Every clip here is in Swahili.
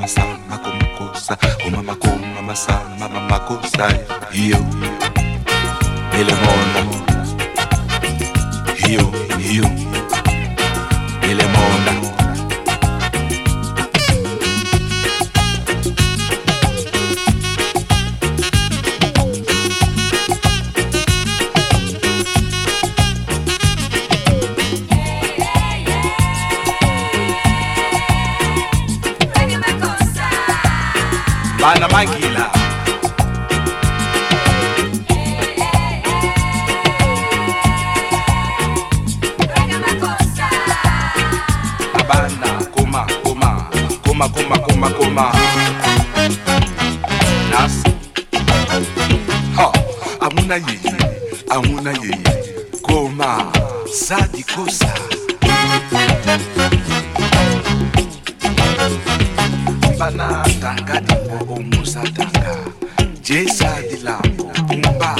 sa makosa, mama sa mama makosa. Io e le mona, io e le mona. Bana Magila Bana Koma Nas Ha Amuna ye Koma Sadi Kosa Bana tanga di musa tanga Jesa di lambo Pumba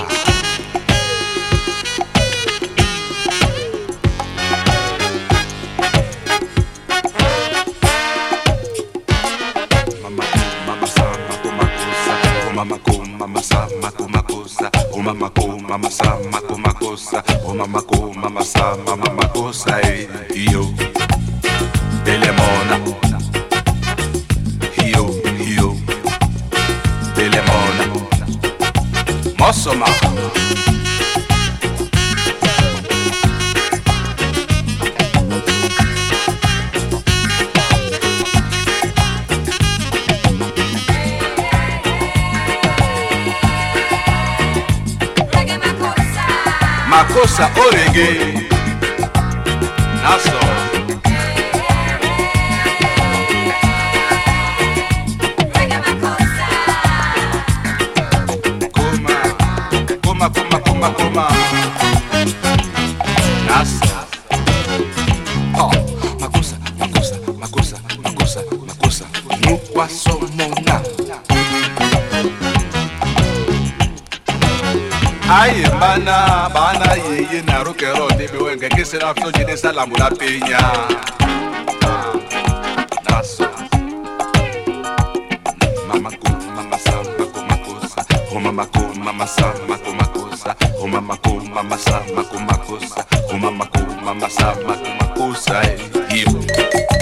Mama sa makosa Mama sa makosa Mama sa makosa Io Telemona Telemona Mossoma Makosa orege Naso Koma Nasa Oh Makosa Nukwa somona Aye bana ye na rokero Debe wenge kesera fso jine salamu la peña Nasa Mama sa makosa Mama sa makosa Mama sa makosa Io